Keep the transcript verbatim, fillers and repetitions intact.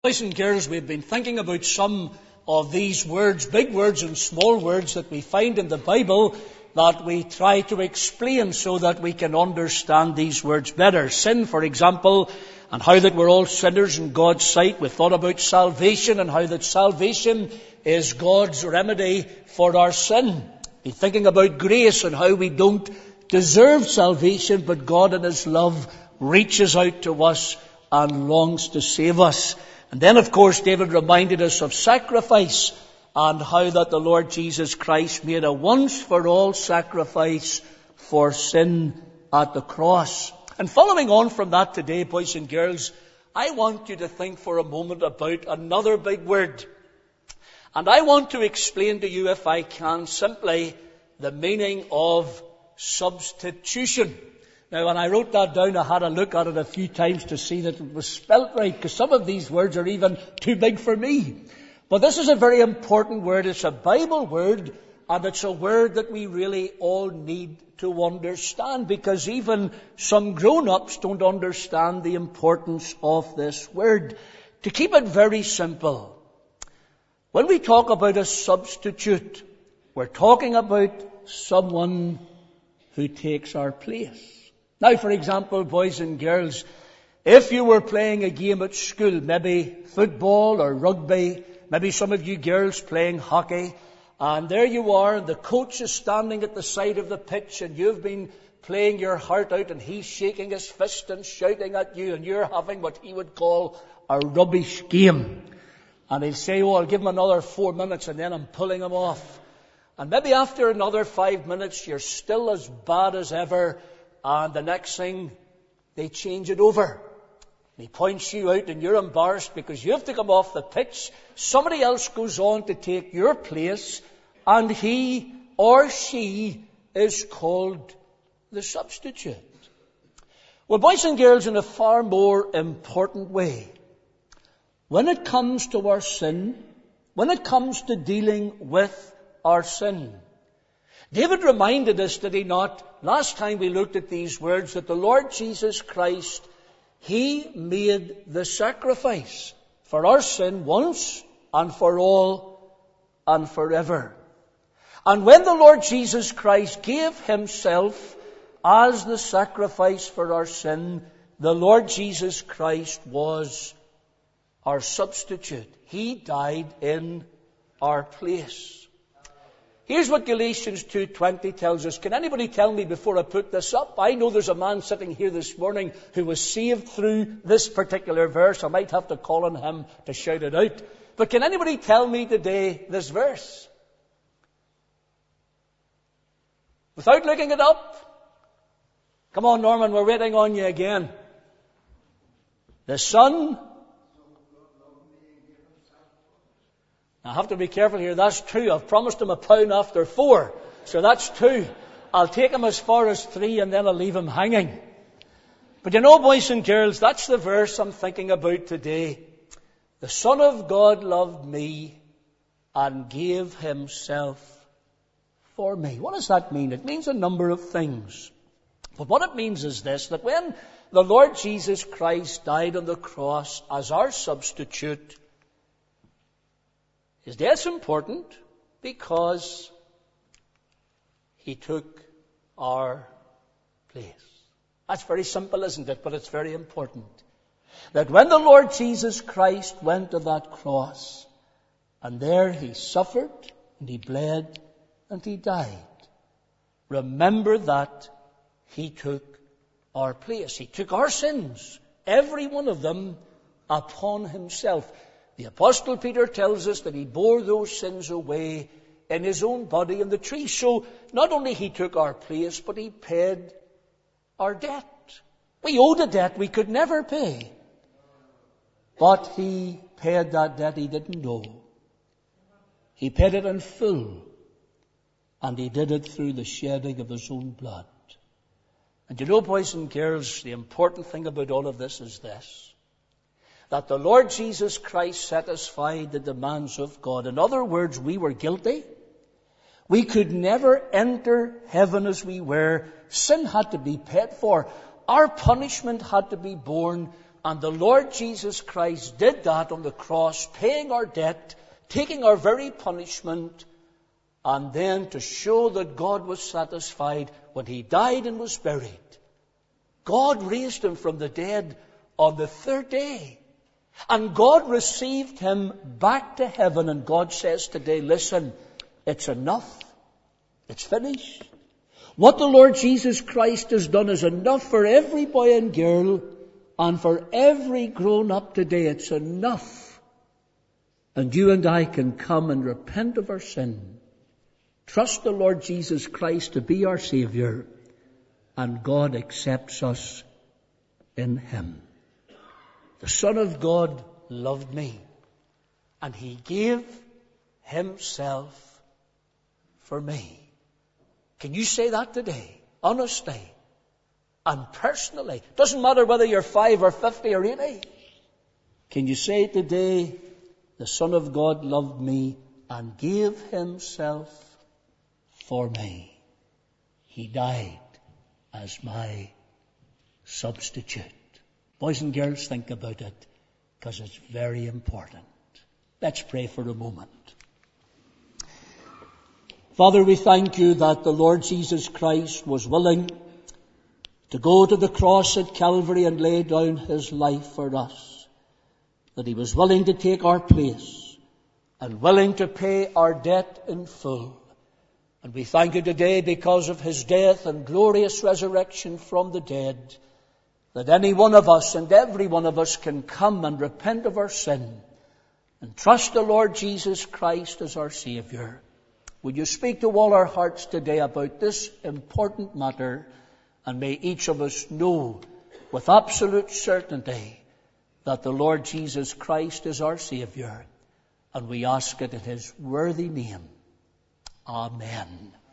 Boys and girls, we've been thinking about some of these words, big words and small words that we find in the Bible that we try to explain so that we can understand these words better. Sin, for example, and how that we're all sinners in God's sight. We've thought about salvation and how that salvation is God's remedy for our sin. We're thinking about grace and how we don't deserve salvation, but God in His love reaches out to us and longs to save us. And then, of course, David reminded us of sacrifice and how that the Lord Jesus Christ made a once-for-all sacrifice for sin at the cross. And following on from that today, boys and girls, I want you to think for a moment about another big word. And I want to explain to you, if I can, simply the meaning of substitution. Now, when I wrote that down, I had a look at it a few times to see that it was spelt right, because some of these words are even too big for me. But this is a very important word. It's a Bible word, and it's a word that we really all need to understand, because even some grown-ups don't understand the importance of this word. To keep it very simple, when we talk about a substitute, we're talking about someone who takes our place. Now, for example, boys and girls, if you were playing a game at school, maybe football or rugby, maybe some of you girls playing hockey, and there you are, and the coach is standing at the side of the pitch, and you've been playing your heart out, and he's shaking his fist and shouting at you, and you're having what he would call a rubbish game. And he'll say, oh, I'll give him another four minutes, and then I'm pulling him off. And maybe after another five minutes, you're still as bad as ever, and the next thing, they change it over. And he points you out, and you're embarrassed because you have to come off the pitch. Somebody else goes on to take your place, and he or she is called the substitute. Well, boys and girls, in a far more important way, when it comes to our sin, when it comes to dealing with our sin, David reminded us, did he not, last time we looked at these words, that the Lord Jesus Christ, He made the sacrifice for our sin once and for all and forever. And when the Lord Jesus Christ gave Himself as the sacrifice for our sin, the Lord Jesus Christ was our substitute. He died in our place. Here's what Galatians two twenty tells us. Can anybody tell me before I put this up? I know there's a man sitting here this morning who was saved through this particular verse. I might have to call on him to shout it out. But can anybody tell me today this verse? Without looking it up? Come on, Norman, we're waiting on you again. The Son... I have to be careful here. That's two. I've promised him a pound after four. So that's two. I'll take him as far as three and then I'll leave him hanging. But you know, boys and girls, that's the verse I'm thinking about today. The Son of God loved me and gave Himself for me. What does that mean? It means a number of things. But what it means is this, that when the Lord Jesus Christ died on the cross as our substitute, His death's important because He took our place. That's very simple, isn't it? But it's very important. That when the Lord Jesus Christ went to that cross, and there He suffered, and He bled, and He died, remember that He took our place. He took our sins, every one of them, upon Himself. The Apostle Peter tells us that He bore those sins away in His own body on the tree. So not only He took our place, but He paid our debt. We owed a debt we could never pay. But He paid that debt He didn't owe. He paid it in full. And He did it through the shedding of His own blood. And you know, boys and girls, the important thing about all of this is this. That the Lord Jesus Christ satisfied the demands of God. In other words, we were guilty. We could never enter heaven as we were. Sin had to be paid for. Our punishment had to be borne. And the Lord Jesus Christ did that on the cross, paying our debt, taking our very punishment, and then to show that God was satisfied when he died and was buried, God raised him from the dead on the third day. And God received him back to heaven. And God says today, listen, it's enough. It's finished. What the Lord Jesus Christ has done is enough for every boy and girl and for every grown-up today. It's enough. And you and I can come and repent of our sin, trust the Lord Jesus Christ to be our Savior, and God accepts us in him. The Son of God loved me, and he gave himself for me. Can you say that today, honestly and personally? Doesn't matter whether you're five or fifty or eighty. Can you say today, the Son of God loved me and gave himself for me? He died as my substitute. Boys and girls, think about it, because it's very important. Let's pray for a moment. Father, we thank you that the Lord Jesus Christ was willing to go to the cross at Calvary and lay down his life for us. That he was willing to take our place and willing to pay our debt in full. And we thank you today because of his death and glorious resurrection from the dead, that any one of us and every one of us can come and repent of our sin and trust the Lord Jesus Christ as our Savior. Would you speak to all our hearts today about this important matter, and may each of us know with absolute certainty that the Lord Jesus Christ is our Savior, and we ask it in his worthy name. Amen.